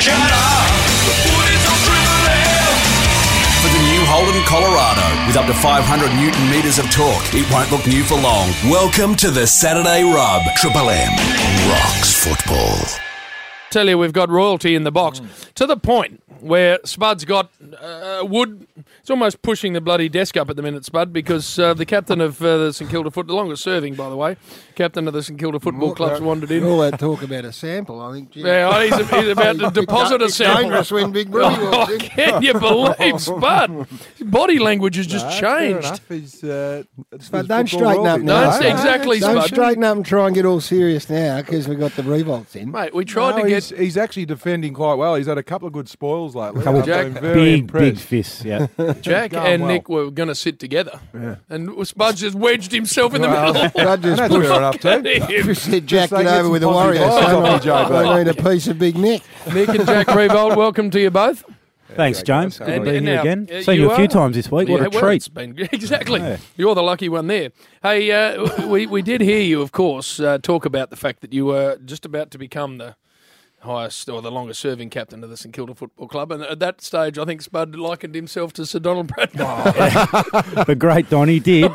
For the new Holden Colorado, with up to 500 Newton metres of torque, it won't look new for long. Welcome to the Saturday Rub. Triple M rocks football. Tell you, we've got royalty in the box to the point where Spud's got Wood. It's almost pushing the bloody desk up at the minute, Spud, because the captain of the St Kilda the longest serving, by the way, captain of the St Kilda Football Club's wandered in. All that talk about a sample, I think. Yeah, he's about to deposit a sample. Dangerous when Big Brody walks in. Can you believe, Spud? His body language has just changed. Spud, don't straighten up now. That's exactly, Don't Spud. straighten up and try and get all serious now because we've got the revolts in. Mate, we tried to get... He's actually defending quite well. He's had a couple of good spoils lately. Couple I've Jack, been very big impressed. fists, yeah. Jack Going and well. Nick were going to sit together. And Spud just wedged himself in the middle. Spud just That's fair enough too. pushed said, Jack, Just get say, over get with the some Warriors. positive vibes off me, Joe, I need a piece of Big Nick. Nick and Jack Revolt, welcome to you both. Thanks, James. Good to be And here now, again. you Seen you a few are? times this week. What Yeah, a well, treat. it's been, exactly. Yeah. You're the lucky one there. Hey, we did hear you, of course, talk about the fact that you were just about to become the highest or the longest serving captain of the St Kilda Football Club, and at that stage I think Spud likened himself to Sir Donald Bradman. The great Don, he did.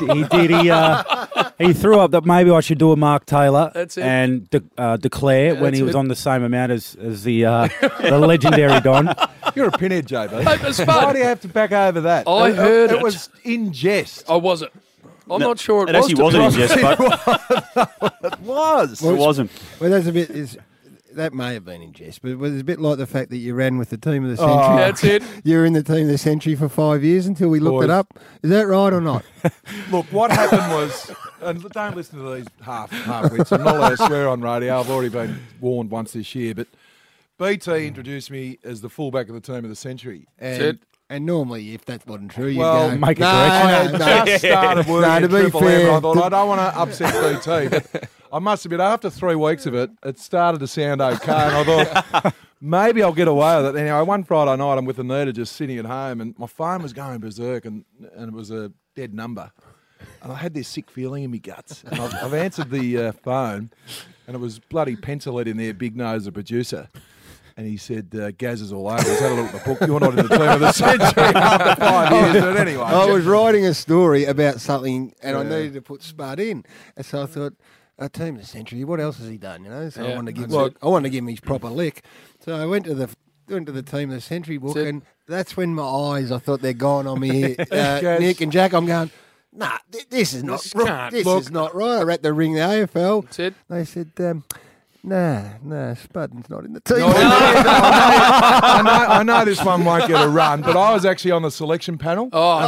He threw up that maybe I should do a Mark Taylor That's it. and declare when that's he was it. on the same amount as the legendary Don. You're a pinhead, JB. Hey, but Spud, Why do you have to back over that? I heard it. It was in jest. I wasn't. I'm not sure it It was. actually to wasn't be in jest, but It was. it wasn't. Well, that's a bit. That may have been in jest, but it was a bit like the fact that you ran with the team of the century. honest. That's it. You were in the team of the century for 5 years until we looked it Boys. up. Is that right or not? Look, what happened was, and don't listen to these half-wits. I'm not allowed to swear on radio. I've already been warned once this year, but BT introduced me as the fullback of the team of the century. That's it. And normally, if that wasn't true, you'd Well, go, make a no, correction. no, I no. just started working No, to at be Triple M, fair, and I thought, I don't want to upset BT, but I must admit, after 3 weeks of it, it started to sound okay, and I thought, maybe I'll get away with it. Anyway, one Friday night, I'm with Anita just sitting at home, and my phone was going berserk, and it was a dead number. And I had this sick feeling in my guts. And I've answered the phone, and it was bloody Pencilhead in there, Big Nose, the producer. And he said, Gaz is all over. He's had a look at the book. You're not in the team of the century after 5 years. But anyway. I was writing a story about something, and I needed to put Spud in. And so I thought, team of the century, what else has he done? You know, so Yeah, I wanted to give that's him, I wanted to give him his proper lick. So I went to the team of the century book, That's it. and that's when my eyes, I thought they're gone on me here. Gaz. Nick and Jack, I'm going, nah, this is not This right. can't This look- is not right. I had to ring the AFL. That's it. They said, nah, Spudden's not in the team. I know this one won't get a run, but I was actually on the selection panel.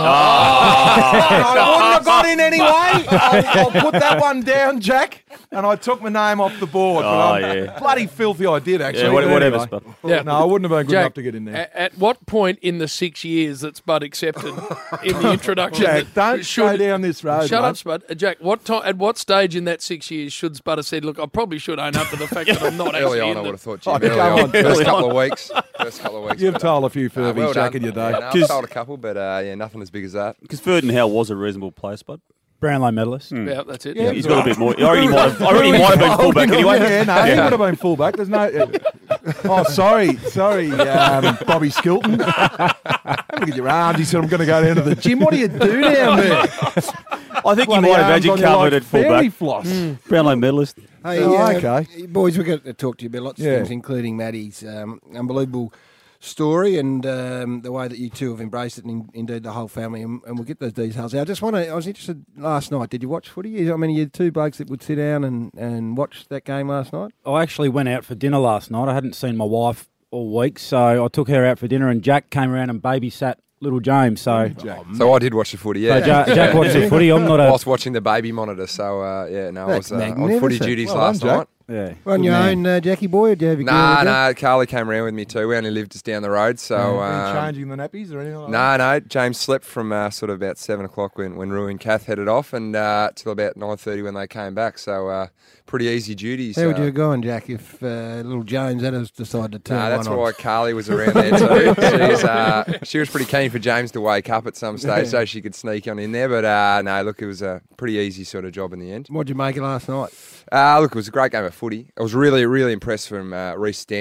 I wouldn't have got in anyway. I'll put that one down, Jack. And I took my name off the board. Oh, but I'm yeah. bloody filthy I did, actually. Yeah, but whatever, anyway. Spud. Yeah. No, I wouldn't have been good Jack, enough to get in there. At what point in the 6 years that Spud accepted in the introduction? Jack, that don't go down this road, Shut mate. up, Spud. Jack, at what stage in that 6 years should Spud have said, look, I probably should own up to the fact that I'm not Early actually on, I in would have the... thought, Jim. Oh, Early come on. on. First couple of weeks. You've but, told a few furbies, well Jack, done. in your day. Yeah, no, I've told a couple, but nothing as big as that. Because Ferdinand was a reasonable player, Spud. Brownlow medalist. Yeah, that's it. Yeah. He's got a bit more. I already might have been fullback anyway. Yeah, no, he would have been fullback. There's no. Oh, sorry, Bobby Skilton. Have a look at your arms. He said, "I'm going to go down to the gym." What do you do down there? I think he Bloody might have arms had you on you covered like at fairy fullback. floss. Brownlow medalist. Hey, Oh, okay. boys, we've got to talk to you about lots of Yeah. things, including Maddie's unbelievable story and the way that you two have embraced it, and indeed the whole family, and we'll get those details out. I was interested last night. Did you watch footy? I mean, you two blokes that would sit down and watch that game last night? I actually went out for dinner last night. I hadn't seen my wife all week, so I took her out for dinner, and Jack came around and babysat little James. So, So I did watch the footy, yeah. Jack watched the footy. I'm not a... Whilst watching the baby monitor, so I That's was on footy magnificent. duties Well last done, Jack. night. Yeah. On your own, Jackie boy, or do you have your girl with you? No, Carly came around with me too. We only lived just down the road, so Been changing the nappies or anything like that? no. James slept from sort of about 7 o'clock when Rue and Kath headed off, and till about 9:30 when they came back. So pretty easy duties. How would you have gone, Jack, if little James had decided to turn That's one why on? Carly was around there too. She was pretty keen for James to wake up at some stage so she could sneak on in there. But no, look, it was a pretty easy sort of job in the end. What'd you make it last night? Look, it was a great game of footy. I was really, really impressed from Reece Stanley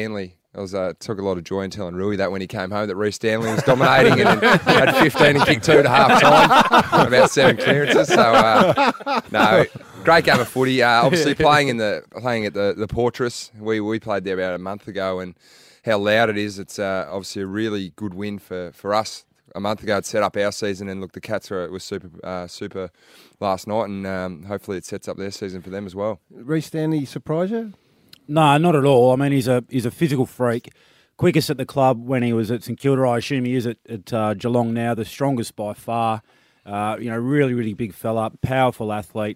took a lot of joy in telling Rui that when he came home that Reece Stanley was dominating and had 15 and kicked 2 at half time, about 7 clearances. So no, great game of footy. Obviously playing at the Portress. We played there about a month ago, and how loud it is. It's obviously a really good win for us. A month ago, it set up our season, and look, the Cats were super last night, and hopefully it sets up their season for them as well. Reece Stanley surprise you? No, not at all. I mean, he's a physical freak. Quickest at the club when he was at St Kilda. I assume he is at Geelong now. The strongest by far. Really, really big fella. Powerful athlete.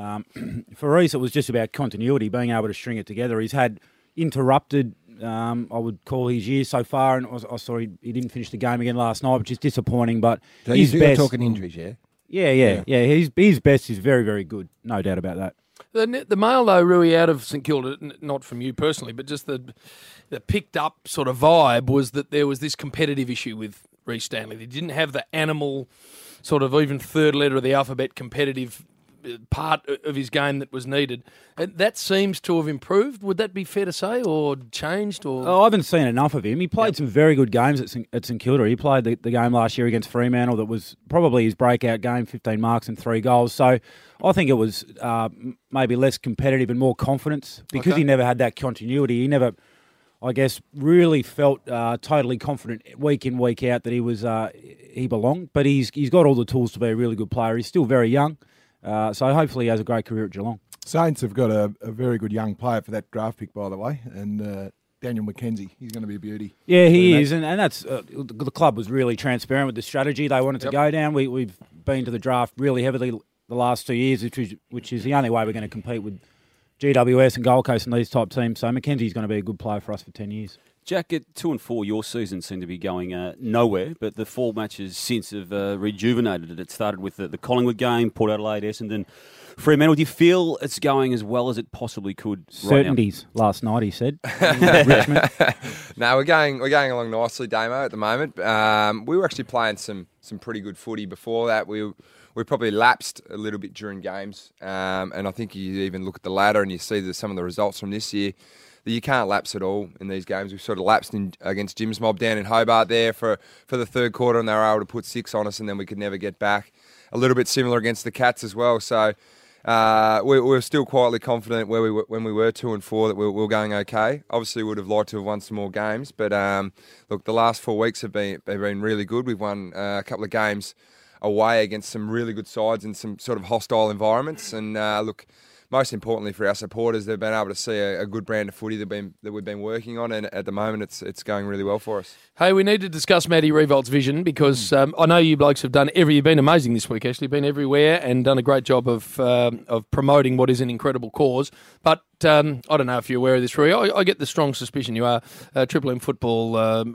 For Reece, it was just about continuity, being able to string it together. He's had interrupted, I would call his year so far, and I saw he didn't finish the game again last night, which is disappointing. But So his you're best, talking injuries, yeah? Yeah. His best is very, very good. No doubt about that. The mail, though, Rui, out of St Kilda, not from you personally, but just the picked up sort of vibe was that there was this competitive issue with Reece Stanley. They didn't have the animal sort of even third letter of the alphabet competitive part of his game that was needed. And that seems to have improved. Would that be fair to say, or changed? Or I haven't seen enough of him. He played some very good games at St Kilda. He played the game last year against Fremantle that was probably his breakout game, 15 marks and 3 goals. So I think it was maybe less competitive and more confidence because he never had that continuity. He never, I guess, really felt totally confident week in, week out that he belonged. But he's got all the tools to be a really good player. He's still very young. So hopefully he has a great career at Geelong. Saints have got a very good young player for that draft pick, by the way, and Daniel McKenzie. He's going to be a beauty. Yeah, he is, and that's the club was really transparent with the strategy they wanted to go down. We've been to the draft really heavily the last 2 years, which is the only way we're going to compete with GWS and Gold Coast and these type teams. So McKenzie's going to be a good player for us for 10 years. Jack, at 2 and 4, your season seemed to be going nowhere, but the 4 matches since have rejuvenated it. It started with the Collingwood game, Port Adelaide, Essendon, Fremantle. Do you feel it's going as well as it possibly could? Certainties right now? last night, he said. Richmond. No, we're going along nicely, Damo, at the moment. We were actually playing some pretty good footy before that. We probably lapsed a little bit during games, and I think you even look at the ladder and you see some of the results from this year. You can't lapse at all in these games. We've sort of lapsed against Jim's Mob down in Hobart there for the third quarter, and they were able to put 6 on us, and then we could never get back. A little bit similar against the Cats as well. So we were still quietly confident when we were 2 and 4 that we were going okay. Obviously, we would have liked to have won some more games, but look, the last 4 weeks have been really good. We've won a couple of games away against some really good sides in some sort of hostile environments, and look. Most importantly for our supporters, they've been able to see a good brand of footy that we've been working on, and at the moment it's going really well for us. Hey, we need to discuss Matty Revolt's vision because I know you blokes have done you've been amazing this week, actually, been everywhere and done a great job of promoting what is an incredible cause. But I don't know if you're aware of this, Rui. I get the strong suspicion you are Triple M football,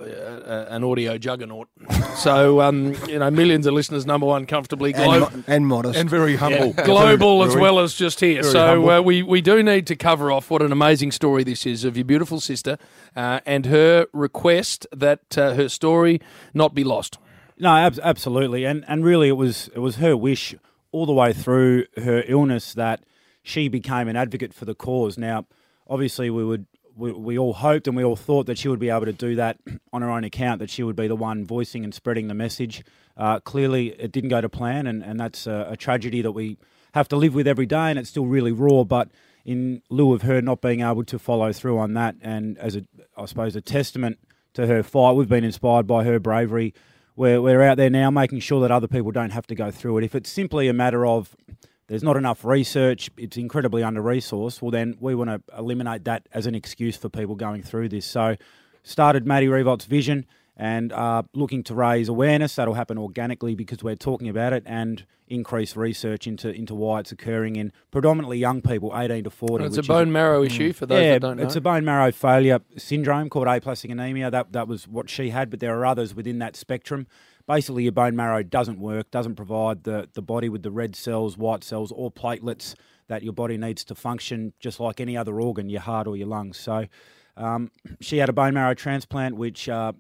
an audio juggernaut. So, millions of listeners, number one, comfortably global. And modest. And very humble. Global as well as just here. Very So we do need to cover off what an amazing story this is of your beautiful sister and her request that her story not be lost. No, absolutely. And really it was her wish all the way through her illness that she became an advocate for the cause. Now, obviously, we all hoped and we all thought that she would be able to do that on her own account, that she would be the one voicing and spreading the message. Clearly, it didn't go to plan, and that's a tragedy that we have to live with every day, and it's still really raw. But in lieu of her not being able to follow through on that, and as I suppose a testament to her fight, we've been inspired by her bravery. We're out there now making sure that other people don't have to go through it. If it's simply a matter of there's not enough research, it's incredibly under-resourced, well then we want to eliminate that as an excuse for people going through this. So started Matty Revolt's vision and looking to raise awareness. That'll happen organically because we're talking about it, and increase research into why it's occurring in predominantly young people, 18 to 40. It's a bone marrow issue for those that don't know. It's a bone marrow failure syndrome called aplastic anemia. That was what she had, but there are others within that spectrum. Basically, your bone marrow doesn't work, doesn't provide the body with the red cells, white cells, or platelets that your body needs to function just like any other organ, your heart or your lungs. So she had a bone marrow transplant, which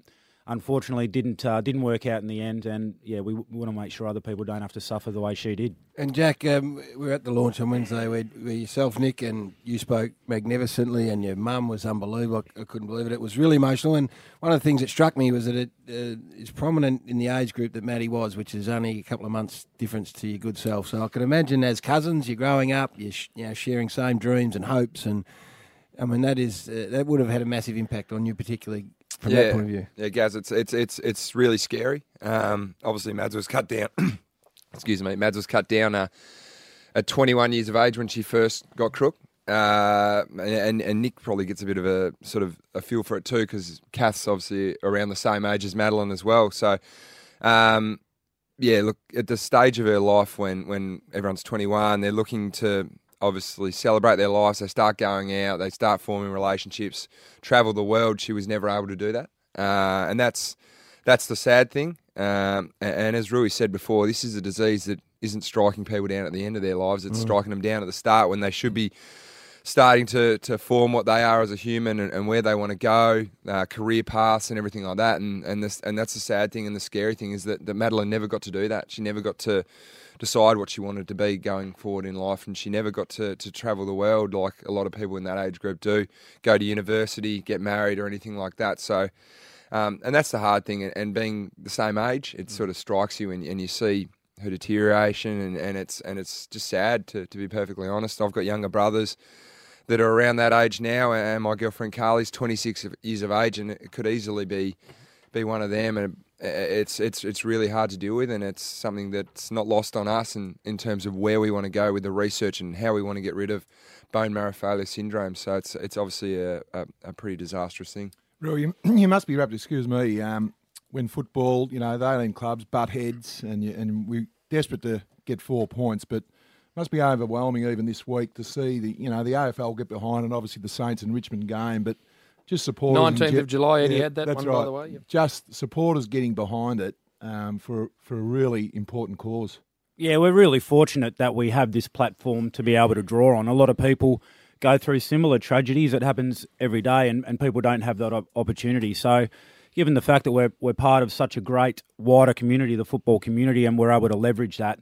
unfortunately didn't work out in the end. And yeah, we want to make sure other people don't have to suffer the way she did. And Jack, we were at the launch on Wednesday where yourself, Nick, and you spoke magnificently, and your mum was unbelievable. I couldn't believe it. It was really emotional. And one of the things that struck me was that it is prominent in the age group that Maddie was, which is only a couple of months difference to your good self. So I can imagine as cousins, you're growing up, you're sharing same dreams and hopes, and I mean that would have had a massive impact on you, particularly from that point of view. Yeah, Gaz, it's really scary. Obviously, Mads was cut down. Excuse me, Mads was cut down at 21 years of age when she first got crook. And Nick probably gets a bit of a sort of a feel for it too, because Kath's obviously around the same age as Madeline as well. So, look, at the stage of her life when everyone's 21, they're looking to obviously celebrate their lives. They start going out, they start forming relationships, travel the world. She was never able to do that, and that's the sad thing. And as Rui said before, this is a disease that isn't striking people down at the end of their lives. It's striking them down at the start when they should be starting to form what they are as a human and where they want to go, career paths and everything like that. And that's the sad thing and the scary thing is that Madeline never got to do that. She never got to decide what she wanted to be going forward in life, and she never got to travel the world like a lot of people in that age group do, go to university, get married or anything like that. So, and that's the hard thing. And being the same age, it sort of strikes you and you see her deterioration and it's just sad to be perfectly honest. I've got younger brothers that are around that age now, and my girlfriend Carly's 26 years of age, and it could easily be one of them. And it's really hard to deal with, and it's something that's not lost on us in terms of where we want to go with the research and how we want to get rid of bone marrow failure syndrome. So it's obviously a pretty disastrous thing. Rui, you must be wrapped, excuse me, when football, the 18 clubs butt heads and we're desperate to get 4 points, but it must be overwhelming even this week to see the AFL get behind it, obviously the Saints and Richmond game, but just supporters. 19th of July, Eddie had that one, right. By the way. Yep. Just supporters getting behind it for a really important cause. Yeah, we're really fortunate that we have this platform to be able to draw on. A lot of people go through similar tragedies. It happens every day, and people don't have that opportunity. So given the fact that we're part of such a great wider community, the football community, and we're able to leverage that,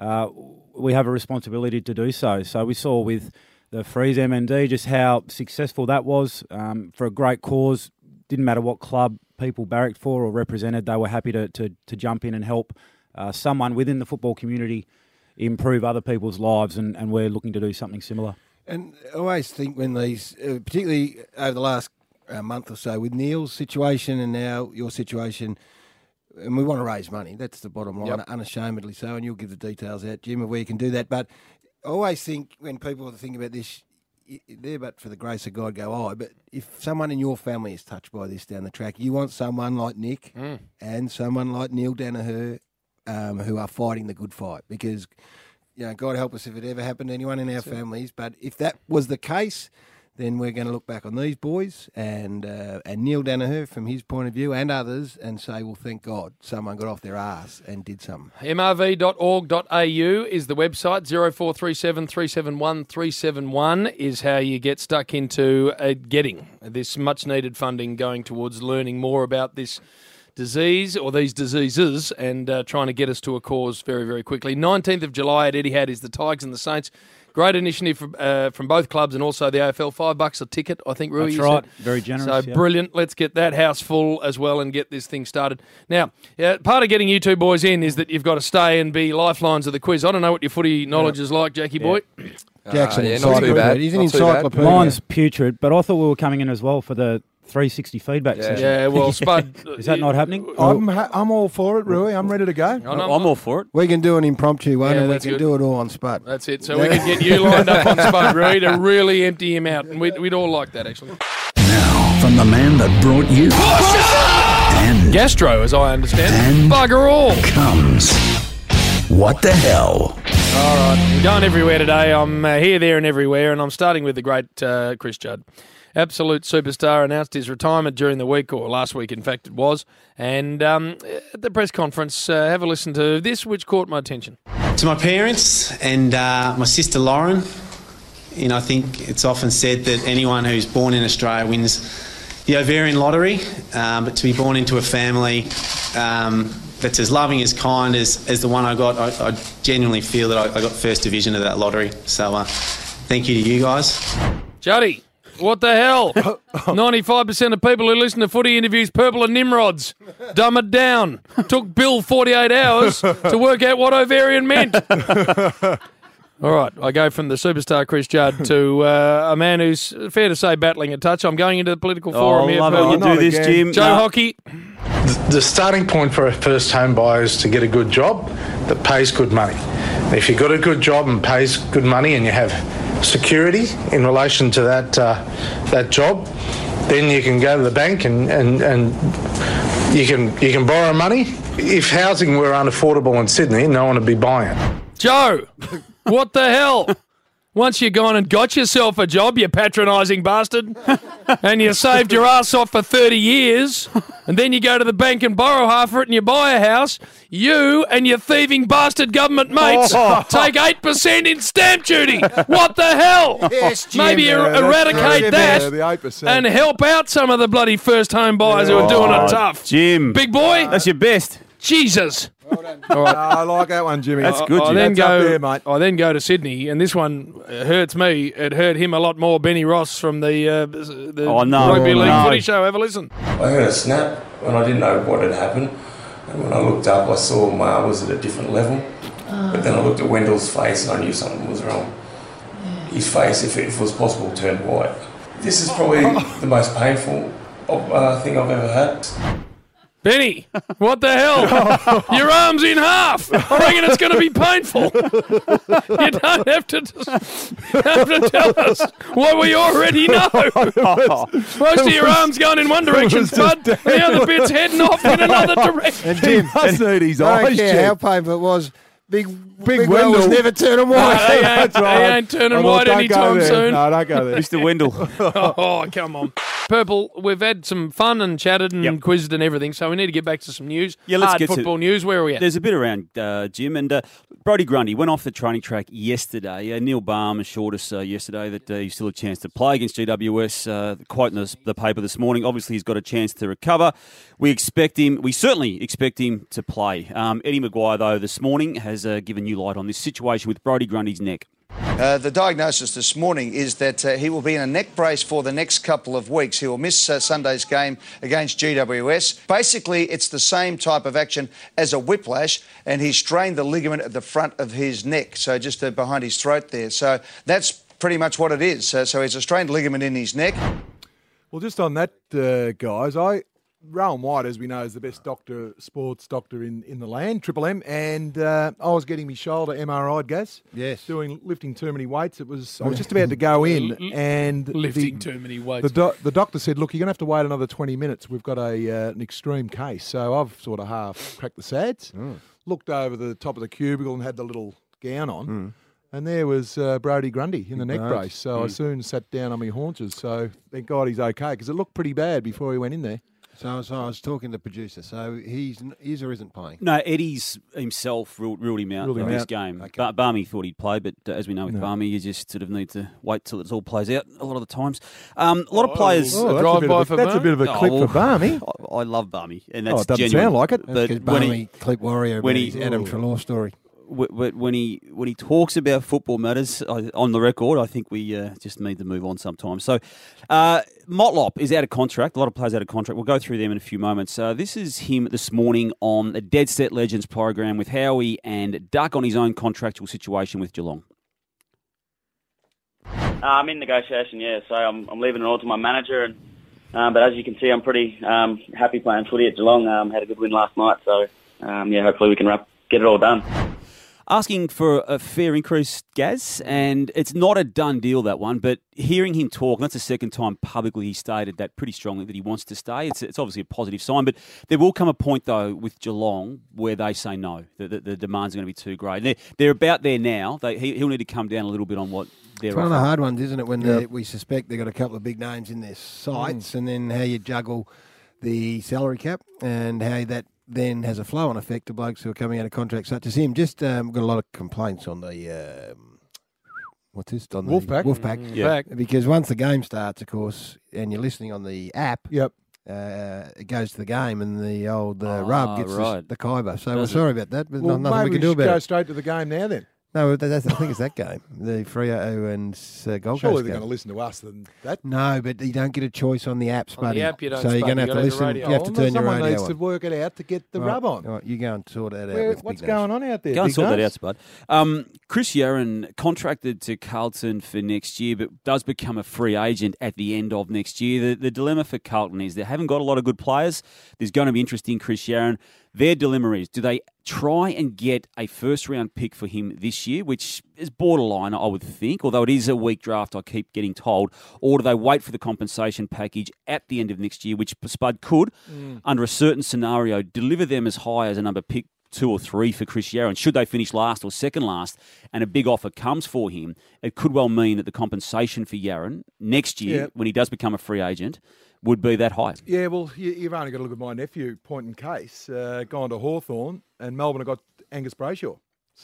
we have a responsibility to do so. So we saw with the Freeze MND just how successful that was for a great cause. Didn't matter what club people barracked for or represented, they were happy to jump in and help someone within the football community improve other people's lives, and we're looking to do something similar. And I always think when these, particularly over the last month or so, with Neil's situation and now your situation, and we want to raise money. That's the bottom line, unashamedly so, and you'll give the details out, Jim, of where you can do that. But I always think when people think about this, there but for the grace of God go I. But if someone in your family is touched by this down the track, you want someone like Nick and someone like Neil Danaher who are fighting the good fight, because God help us if it ever happened to anyone in our families. But if that was the case, then we're going to look back on these boys and Neil Danaher from his point of view and others and say, well, thank God someone got off their arse and did something. mrv.org.au is the website. 0437 371 371 is how you get stuck into getting this much-needed funding going towards learning more about this disease or these diseases and trying to get us to a cause very, very quickly. 19th of July at Etihad is the Tigers and the Saints. Great initiative from both clubs and also the AFL. $5 a ticket, I think, Rui. That's you right. said. Very generous. So brilliant. Let's get that house full as well and get this thing started. Now, part of getting you two boys in is that you've got to stay and be lifelines of the quiz. I don't know what your footy knowledge is like, Jackie boy. Jackson, not too bad. He's an Not too bad. encyclopedia. Mine's putrid, but I thought we were coming in as well for the 360 feedback session. Yeah, well, Spud... Is that not happening? I'm all for it, Rui. I'm ready to go. I'm all for it. We can do an impromptu one, Yeah, and we that's can good. do it all on Spud. That's it. So we can get you lined up on Spud, Rui, to really empty him out. And we'd all like that, actually. Now, from the man that brought you and Gastro, as I understand. And- Bugger all. comes. What the hell? All right, we're going everywhere today. I'm here, there and everywhere, and I'm starting with the great Chris Judd. Absolute superstar, announced his retirement during the week, or last week in fact it was. And at the press conference, have a listen to this, which caught my attention. To my parents and my sister Lauren, I think it's often said that anyone who's born in Australia wins the ovarian lottery, but to be born into a family that's as loving, as kind as the one I got, I genuinely feel that I got first division of that lottery. So thank you to you guys. Juddy, what the hell? 95% of people who listen to footy interviews, purple and Nimrods. Dumb it down. Took Bill 48 hours to work out what ovarian meant. All right, I go from the superstar Chris Judd to a man who's, fair to say, battling a touch. I'm going into the political forum here. I love it when you do this, Jim. Joe Hockey. The starting point for a first home buyer is to get a good job that pays good money. If you've got a good job and pays good money and you have security in relation to that job, then you can go to the bank and you can borrow money. If housing were unaffordable in Sydney, no one would be buying it. Joe, what the hell? Once you've gone and got yourself a job, you patronising bastard, and you saved your ass off for 30 years, and then you go to the bank and borrow half of it and you buy a house, you and your thieving bastard government mates take 8% in stamp duty. What the hell? Yes, Jim. Maybe eradicate that the 8%. and help out some of the bloody first home buyers who are doing it tough. Jim. Big boy, That's your best. Jesus. I like that one, Jimmy. That's good, I Jim. then That's up go. there, mate. I then go to Sydney, and this one hurts me. It hurt him a lot more. Benny Ross from the Oh, no. Rugby League No. Footy Show. Have a listen. I heard a snap and I didn't know what had happened. And when I looked up, I saw Ma was at a different level. But then I looked at Wendell's face and I knew something was wrong. His face, if it was possible, turned white. This is probably the most painful thing I've ever had. Benny, what the hell? Your arm's in half. I reckon it's going to be painful. You don't have to tell us what we already know. Most of your arm's going in one direction, Spud. The other bit's heading off in another direction. And Jim, Must need his I don't eyes, care how Jim. painful it was. Big Wendell. Wendell was never turning white. He ain't turning white Don't go anytime there. soon. No, don't go there. Mr. Wendell. Oh, come on. Purple, we've had some fun and chatted and quizzed and everything, so we need to get back to some news. Yeah, let's Hard get to- football news. Where are we at? There's a bit around, Jim, and Brodie Grundy went off the training track yesterday. Neil Baum assured us yesterday that he's still a chance to play against GWS. Quoting the paper this morning, obviously he's got a chance to recover. We certainly expect him to play. Eddie Maguire, though, this morning has given new light on this situation with Brodie Grundy's neck. The diagnosis this morning is that he will be in a neck brace for the next couple of weeks. He will miss Sunday's game against GWS. Basically, it's the same type of action as a whiplash, and he strained the ligament at the front of his neck, so just behind his throat there. So that's pretty much what it is. So he's a strained ligament in his neck. Well, just on that, guys, Rowan White, as we know, is the best sports doctor in the land, Triple M, and I was getting my shoulder MRI'd, Gaz. Yes. Lifting too many weights. I was just about to go in, and Lifting too many weights. the doctor said, "Look, you're going to have to wait another 20 minutes. We've got an extreme case." So I've sort of half cracked the sads, looked over the top of the cubicle and had the little gown on. And there was Brodie Grundy in the neck brace. So I soon sat down on my haunches. So thank God he's okay, because it looked pretty bad before he went in there. So I was talking to the producer. So he is or isn't playing? No, Eddie's himself ruled him out of this game. Okay. Barmy thought he'd play, but as we know with Barmy, you just sort of need to wait till it all plays out a lot of the times. A lot of players... That's a bit of a clip for Barmy. I love Barmy, and that's It doesn't genuine. sound like it. But Because when Barney, Clip Warrior, when his he- Adam Treloar story. when he talks about football matters on the record, I think we just need to move on sometimes. So, Motlop is out of contract. A lot of players out of contract. We'll go through them in a few moments. This is him this morning on the Dead Set Legends program with Howie and Duck on his own contractual situation with Geelong. I'm in negotiation, yeah. So I'm leaving it all to my manager, and but as you can see, I'm pretty happy playing footy at Geelong. Had a good win last night, so hopefully we can get it all done. Asking for a fair increase, Gaz, and it's not a done deal, that one, but hearing him talk, and that's the second time publicly he stated that pretty strongly that he wants to stay. It's obviously a positive sign, but there will come a point, though, with Geelong where they say no, the demands are going to be too great. And they're about there now. He'll need to come down a little bit on what they're It's one of the offering. hard ones, isn't it, when we suspect they've got a couple of big names in their sights, and then how you juggle the salary cap and how that then has a flow-on effect to blokes who are coming out of contracts such as him. Just got a lot of complaints on the what's this? On Wolfpack. The Wolfpack. Yeah. Because once the game starts, of course, and you're listening on the app, Yep. it goes to the game, and the rub gets right. the Kyber. So we're Does it? sorry about that, but Well, nothing maybe we can do should about go it. straight to the game now then. No, I think it's that game, the Freo and Gold Surely Coast they're game. going to listen to us than that. No, but you don't get a choice on the apps, On the buddy. app you don't, so you're Spud, going to you have to gotta do listen. radio. You have to turn your Someone radio needs on. to work it out to get the rub on. All right, you go and sort that out. with What's Big Nose. going on out there? Go and Big sort that Nose? out, Spud. Chris Yarran contracted to Carlton for next year, but does become a free agent at the end of next year. The dilemma for Carlton is they haven't got a lot of good players. There's going to be interest in Chris Yarran. Their dilemma is, do they try and get a first-round pick for him this year, which is borderline, I would think, although it is a weak draft, I keep getting told, or do they wait for the compensation package at the end of next year, which Spud could, under a certain scenario, deliver them as high as a number pick 2 or 3 for Chris Yarran. Should they finish last or second last and a big offer comes for him, it could well mean that the compensation for Yarran next year, when he does become a free agent, would be that high. Yeah, well, you've only got to look at my nephew, point in case, gone to Hawthorn, and Melbourne have got Angus Brayshaw.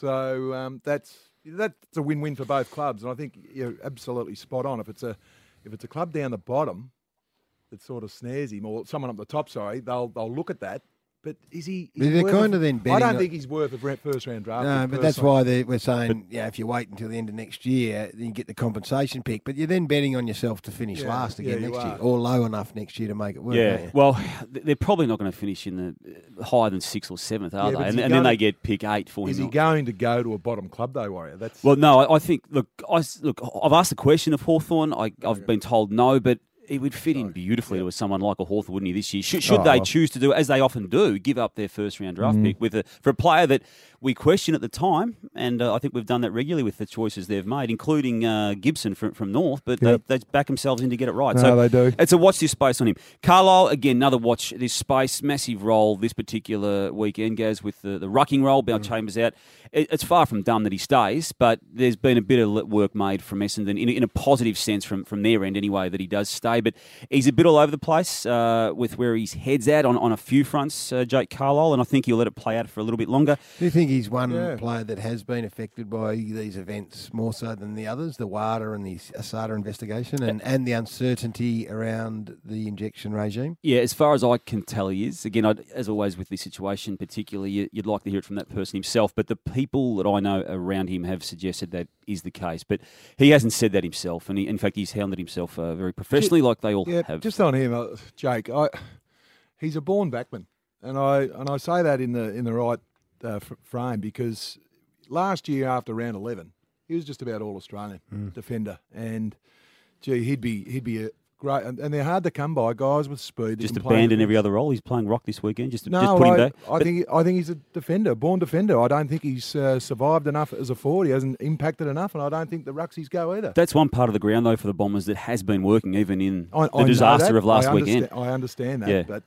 So that's a win-win for both clubs, and I think you're absolutely spot on. If it's a club down the bottom that sort of snares him, or someone up the top, they'll look at that. But is he? But they're kind of then betting I don't on- think he's worth a first-round draft. No, pick but that's personally. why we're saying, if you wait until the end of next year, then you get the compensation pick. But you're then betting on yourself to finish last again you next year, are. or low enough next year to make it work. aren't you? Well, they're probably not going to finish in the higher than 6th or 7th, are Yeah, but they? is he And then going they to- get pick 8 for him. Is he going to go to a bottom club though, Warrior? That's Well, no, I think. Look, I've asked the question of Hawthorn. I've been told no, but he would fit in beautifully with someone like a Hawthorn, wouldn't he? This year, should they choose to do, as they often do, give up their first round draft pick for a player that we question at the time, and I think we've done that regularly with the choices they've made, including Gibson from North, but they back themselves in to get it right. No, So they do. it's a watch this space on him. Carlisle, again, another watch this space. Massive role this particular weekend, Gaz, with the rucking role. Bell Chambers out. It's far from dumb that he stays, but there's been a bit of work made from Essendon in a positive sense from their end anyway that he does stay. But he's a bit all over the place with where his head's at on a few fronts, Jake Carlisle, and I think he'll let it play out for a little bit longer. Do you think he's one player that has been affected by these events more so than the others, the WADA and the Asada investigation, and the uncertainty around the injection regime? Yeah, as far as I can tell, he is. Again, as always with this situation, particularly, you'd like to hear it from that person himself, but the people that I know around him have suggested that is the case. But he hasn't said that himself, and in fact, he's hounded himself very professionally, like they all have. Just on him, Jake. He's a born backman, and I say that in the right frame because last year after round 11, he was just about all Australian defender, and he'd be a great. And they're hard to come by, guys with speed. Just abandon every other role. He's playing rock this weekend. Just put him back. I think he's a defender, born defender. I don't think he's survived enough as a forward. He hasn't impacted enough, and I don't think the Ruxies go either. That's one part of the ground, though, for the Bombers that has been working, even in I the know disaster that. of last weekend. I understand that, Yeah. but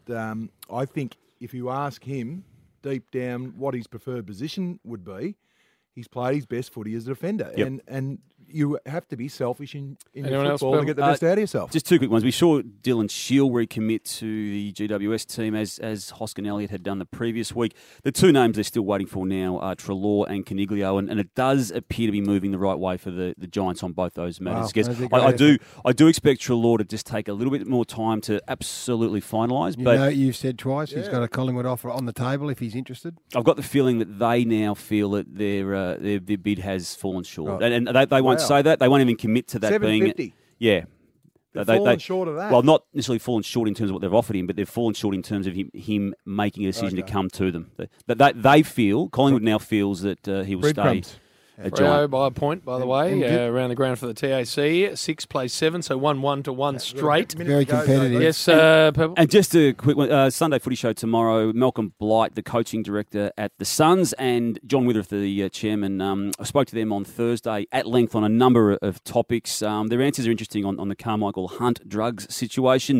I think if you ask him deep down what his preferred position would be, he's played his best footy as a defender, Yep. and you have to be selfish in Anyone your else, football to Bill? get the best out of yourself. Just two quick ones. We saw Dylan Shield recommit to the GWS team as Hoskin Elliott had done the previous week. The two names they're still waiting for now are Treloar and Caniglio, and it does appear to be moving the right way for the Giants on both those matters. Wow, I do expect Treloar to just take a little bit more time to absolutely finalise. But You've said twice he's got a Collingwood offer on the table if he's interested. I've got the feeling that they now feel that their bid has fallen short, Right. and they won't say that. They won't even commit to that being. $750. Yeah. They've fallen short of that. Well, not necessarily fallen short in terms of what they've offered him, but they've fallen short in terms of him making a decision to come to them. But they feel, Collingwood now feels that he will stay Breadcrumbs. a Freo Giant. by a point, by the way, around the ground for the TAC. 6 plays 7, so 1-1 to 1 straight. Very competitive. Yes, Pebble. And just a quick one, Sunday Footy Show tomorrow, Malcolm Blight, the coaching director at the Suns, and John Withroth, the chairman. I spoke to them on Thursday at length on a number of topics. Their answers are interesting on the Carmichael Hunt drugs situation.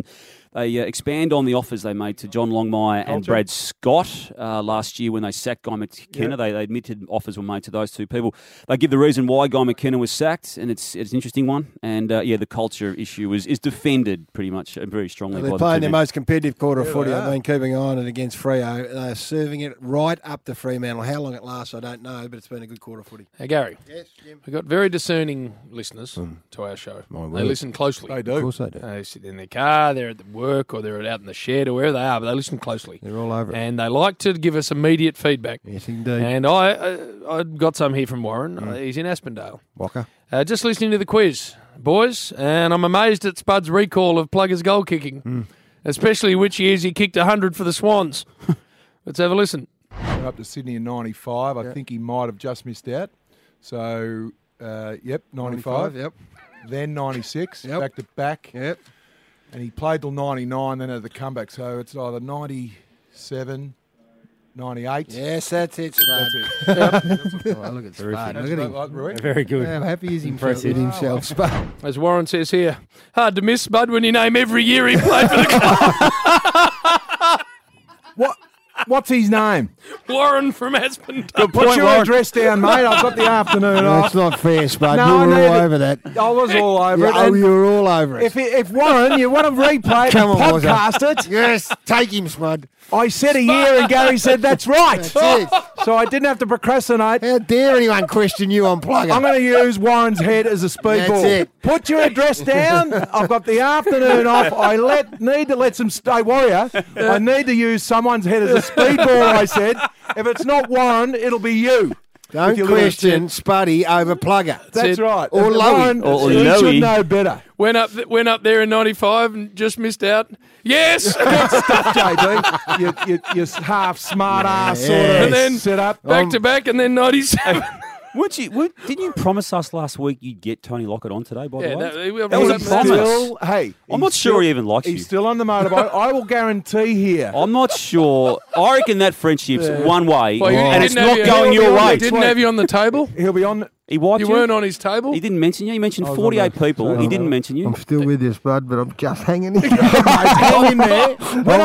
They expand on the offers they made to John Longmire and Brad Scott last year when they sacked Guy McKenna. They admitted offers were made to those two people. They give the reason why Guy McKenna was sacked, and it's an interesting one. And the culture issue is defended pretty much very strongly. They're playing their most competitive quarter of footy. I've been keeping an eye on it against Freo. They're serving it right up to Fremantle. How long it lasts, I don't know, but it's been a good quarter of footy. Hey, Gary. Yes, Jim. We've got very discerning listeners to our show. They listen closely. They do. Of course they do. They sit in their car, they're at work, or they're out in the shed, or wherever they are, but they listen closely. They're all over it. And they like to give us immediate feedback. Yes, indeed. And I got some here from Warren. He's in Aspendale. Walker. Just listening to the quiz, boys, and I'm amazed at Spud's recall of Plugger's goal kicking, especially which years he kicked 100 for the Swans. Let's have a listen. Up to Sydney in 95. I think he might have just missed out. So, 95. Yep. Then 96, Yep. back to back. Yep. And he played till 99, then had the comeback. So it's either 97, 98. Yes, that's it, Spud. That's it. Oh, look at Spud. Look at him. Rui? Very good. How happy is Impressive. himself, Spud? As Warren says here, hard to miss Spud when you name every year he played for the club. What's his name? Warren from Aspendale. Put your address down, mate. I've got the afternoon off. That's not fair, Spud. No, you were I all need it. over that. I was all over it. Oh, and you were all over it. if Warren, you want to replay it, Come on, podcast it. Yes, take him, Spud. I said a year and Gary said that's right. That's it. So I didn't have to procrastinate. How dare anyone question you on Plugger? I'm going to use Warren's head as a speedball. That's it. Put your address down. I've got the afternoon off. I need to let some stay warrior. I need to use someone's head as a speedball. I said, if it's not Warren, it'll be you. Don't question Spuddy over Plugger. That's right. Or Warren, Lowy. Or you Lowy. should know better. Went up there in 95 and just missed out. Yes! Good stuff, JB. You half smart ass sort of And then set up. back to back, and then 97. Didn't you promise us last week you'd get Tony Lockett on today, by the way? That was was a promise. Still, hey, I'm not sure he even likes you. He's still on the motorbike. I will guarantee here. I'm not sure. I reckon that friendship's one way, Well, and it's didn't not have going you- your way. Didn't have you on the table? He'll be on. He wiped You you. weren't on his table? He didn't mention you. He mentioned I was 48 on that. people. He didn't mention you. I'm still with you, Spud, but I'm just hanging in. Hang in there.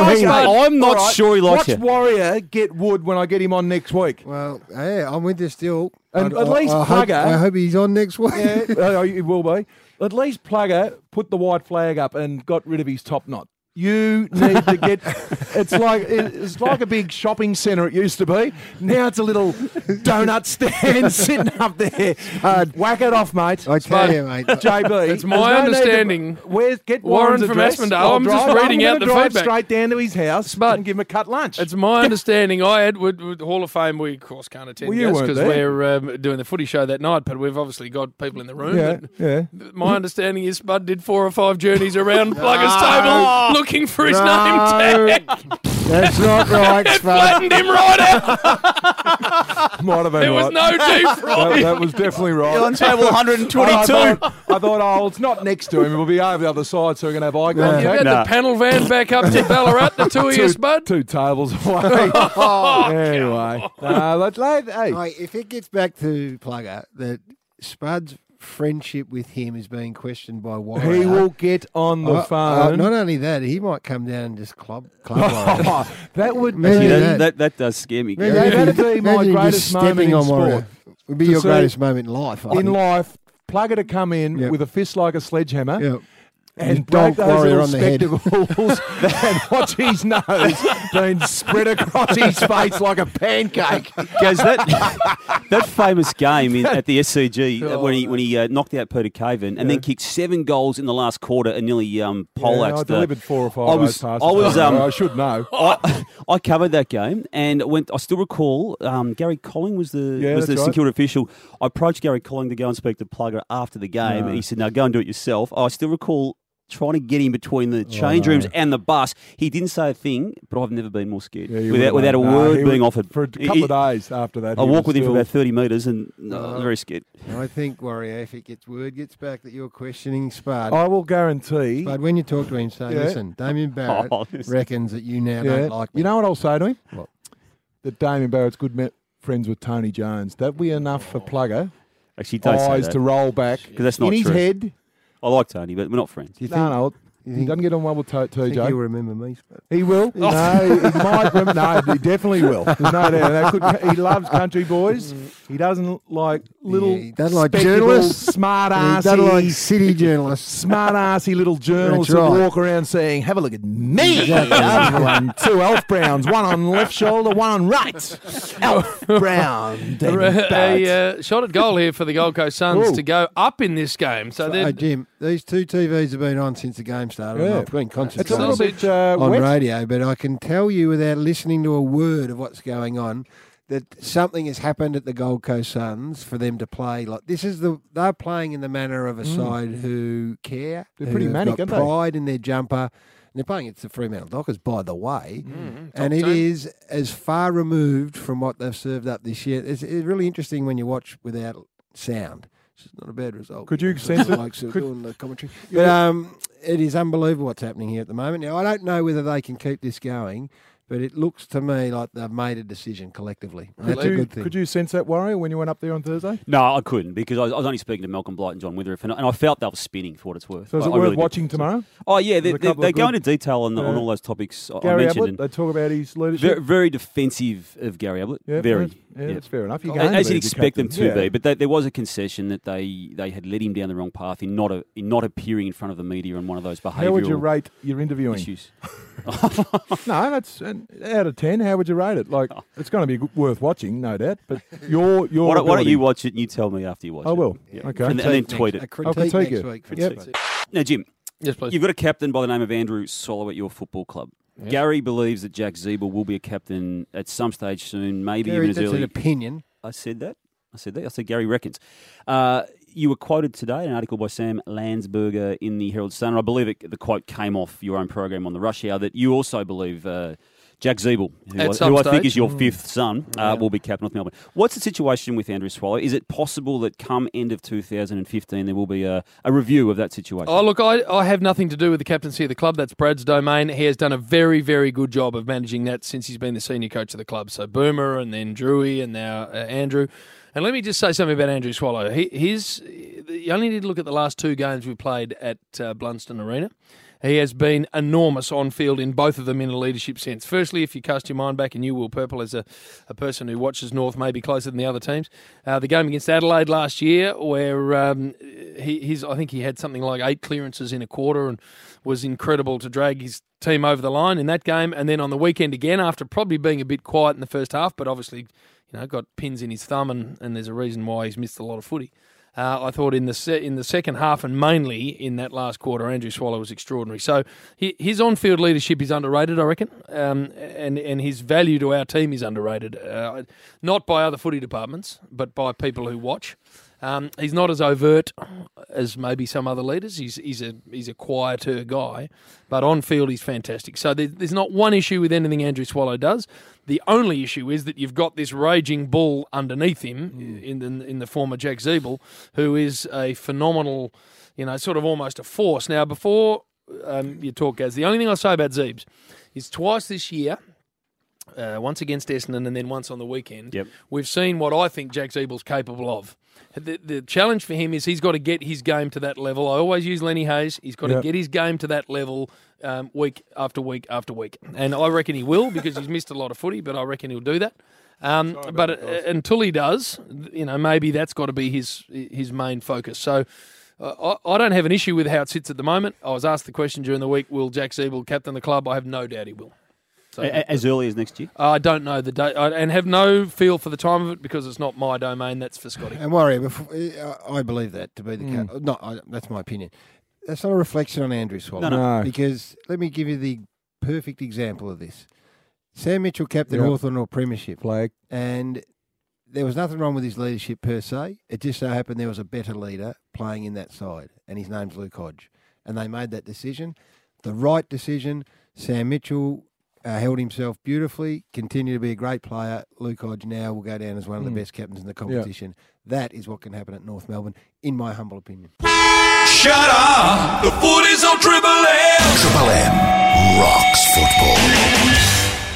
I'm not sure he likes Watch you. Warrior get Wood when I get him on next week. Well, yeah, I'm with you still. And at least Plugger. I hope he's on next week. Yeah, he will be. At least Plugger put the white flag up and got rid of his top knot. You need to get. It's like a big shopping centre. It used to be. Now it's a little donut stand sitting up there. Whack it off, mate. I tell you, mate. JB. It's my understanding. Get Warren Warren's from address. Aspendale. I'll I'm just drive- reading I'm out gonna the drive feedback. straight down to his house Spud. and give him a cut lunch. It's my understanding. I had with Hall of Fame. We of course can't attend Well, you weren't because there. we're doing the footy show that night. But we've obviously got people in the room. Yeah, But yeah. My understanding is Spud did 4 or 5 journeys around Plugger's table looking for his name tag. That's not right, It Spud. flattened him right out. Might have been There was right. no defraud. That was definitely right. You're on table 122. I thought, oh, it's not next to him. It'll be over the other side, so we can have eye You've contact. had the panel van back up to Ballarat, the two of you, Spud. Two tables away. Anyway, hey, Hey, if it gets back to Plugger, that Spud's friendship with him is being questioned by Warren. he will get on the phone. Not only that, he might come down and just club Warren. That would Imagine be that. That does scare me. Imagine Yeah, if that'd you- be my imagine you greatest just moment stepping in on sport. Warren. Would be To your see- greatest moment in life. I in think. life. Plugger to come in Yep. with a fist like a sledgehammer. Yep. And His dog break those warrior little on the head. spectacles and watch his nose being spread across his face like a pancake. Guys, that famous game at the SCG when he knocked out Peter Caven and then kicked 7 goals in the last quarter and nearly poleaxed. I delivered 4 or 5 I of was- those passes. I was, I should know. I covered that game and I still recall Gary Colling was the that's St right. Kilda official. I approached Gary Colling to go and speak to Plugger after the game and he said, "No, go and do it yourself." I still recall trying to get him between the change rooms and the bus. He didn't say a thing, but I've never been more scared without a word being offered. For a couple of days after that. I walked with him for about 30 metres and I was very scared. I think, Warrior, if word gets back that you're questioning Spud, I will guarantee. Spud, when you talk to him, say, Yeah. listen, Damien Barrett listen. reckons that you now Yeah. don't like me. You know what I'll say to him? What? That Damien Barrett's good friends with Tony Jones. That'd be enough for Plugger. Actually, don't say Eyes that. to roll back 'Cause that's not in his true. head. I like Tony, but we're not friends. Do you think, No, He doesn't get on well with TJ. He'll remember me. He will. No, he might. No, he definitely will. There's no doubt. He loves country boys. He doesn't like little. He doesn't like spectacled, journalists. smart-assy. He doesn't like city journalists. Smart-assy little journalists That's that right. walk around saying, "Have a look at me." Exactly. I've won 2 Elf Browns, one on left shoulder, one on right. Elf Brown. A shot at goal here for the Gold Coast Suns Ooh. to go up in this game. So Hey, they're Jim, these 2 TVs have been on since the game started. Yeah. I've been It's a concentrating little bit on wet. radio, but I can tell you without listening to a word of what's going on that something has happened at the Gold Coast Suns for them to play like this. They're playing in the manner of a side who care. They're pretty who have manic, got aren't they? pride in their jumper. And they're playing against the Fremantle Dockers, by the way. And top it team. is as far removed from what they've served up this year. It's really interesting when you watch without sound. It's not a bad result. Could you Some sense it? blokes who are doing the commentary. But it is unbelievable what's happening here at the moment. Now, I don't know whether they can keep this going, but it looks to me like they've made a decision collectively. That's a good thing. Could you sense that worry when you went up there on Thursday? No, I couldn't because I was only speaking to Malcolm Blight and John Witherup, and I felt they were spinning for what it's worth. So is it I worth really did. watching tomorrow? Oh, yeah, There's a couple they of go good- into detail on all those topics I Gary mentioned. Ablett, they talk about his Very, leadership. very defensive of Gary Ablett. Yeah, very. that's fair enough. You're As going to you'd be the expect them captain. to Yeah. be, but there was a concession that they had led him down the wrong path in not appearing in front of the media on one of those behavioural How would you rate your interviewing? issues. No, that's out of 10. How would you rate it? Like, it's going to be worth watching, no doubt. But your Why don't ability- you watch it and you tell me after you watch it? I will. Yeah. Okay. And then tweet A it. critique critique next you. week. Yep. Now, Jim, yes, please. you've got a captain by the name of Andrew Swallow at your football club. Yes. Gary believes that Jack Zeeble will be a captain at some stage soon, maybe Gary, even as that's early. an opinion. I said that. I said Gary reckons. You were quoted today in an article by Sam Landsberger in the Herald Sun, and I believe the quote came off your own program on the Rush Hour, that you also believe Jack Zeeble, At who some I think stage. is your fifth son, will be captain of Melbourne. What's the situation with Andrew Swallow? Is it possible that come end of 2015 there will be a review of that situation? Oh, look, I have nothing to do with the captaincy of the club. That's Brad's domain. He has done a very, very good job of managing that since he's been the senior coach of the club. So Boomer and then Drewy and now Andrew. And let me just say something about Andrew Swallow. You only need to look at the last 2 games we played at Blunston Arena. He has been enormous on field in both of them in a leadership sense. Firstly, if you cast your mind back, and you will, Purple, as a person who watches North maybe closer than the other teams, the game against Adelaide last year where I think he had something like 8 clearances in a quarter and was incredible to drag his team over the line in that game. And then on the weekend again, after probably being a bit quiet in the first half, but obviously got pins in his thumb and there's a reason why he's missed a lot of footy. I thought in the second half and mainly in that last quarter, Andrew Swallow was extraordinary. So his on-field leadership is underrated, I reckon, and his value to our team is underrated. Not by other footy departments, but by people who watch. He's not as overt as maybe some other leaders. He's a quieter guy, but on field he's fantastic. So there's not one issue with anything Andrew Swallow does. The only issue is that you've got this raging bull underneath him in the form of Jack Zeeble, who is a phenomenal, sort of almost a force. Now, before you talk, Gaz, the only thing I'll say about Zeebs is twice this year. Once against Essendon and then once on the weekend, we've seen what I think Jack Zeeble's capable of. The challenge for him is he's got to get his game to that level. I always use Lenny Hayes. He's got to get his game to that level week after week after week. And I reckon he will because he's missed a lot of footy, but I reckon he'll do that. But until he does, maybe that's got to be his main focus. So I don't have an issue with how it sits at the moment. I was asked the question during the week, will Jack Zeeble captain the club? I have no doubt he will. So, as early as next year? I don't know the date and have no feel for the time of it because it's not my domain. That's for Scotty. And Warrior, I believe that to be the case. That's my opinion. That's not a reflection on Andrew Swallow. No. Because let me give you the perfect example of this. Sam Mitchell captain Hawthorn or Premiership. Flag. And there was nothing wrong with his leadership per se. It just so happened there was a better leader playing in that side, and his name's Luke Hodge. And they made that decision. The right decision. Sam Mitchell held himself beautifully, continued to be a great player. Luke Hodge now will go down as one of the best captains in the competition. That is what can happen at North Melbourne, in my humble opinion. Shut up! The footy's on Triple M! Triple M rocks football.